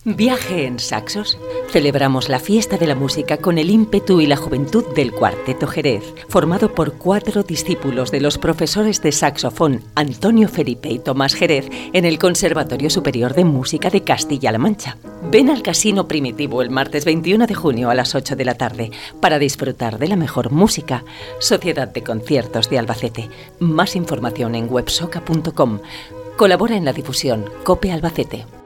Viaje en saxos. Celebramos la fiesta de la música con el ímpetu y la juventud del Cuarteto Jerez, formado por 4 discípulos de los profesores de saxofón Antonio Felipe y Tomás Jerez en el Conservatorio Superior de Música de Castilla-La Mancha. Ven al Casino Primitivo el martes 21 de junio a las 8 de la tarde para disfrutar de la mejor música. Sociedad de Conciertos de Albacete. Más información en websoca.com. Colabora en la difusión COPE Albacete.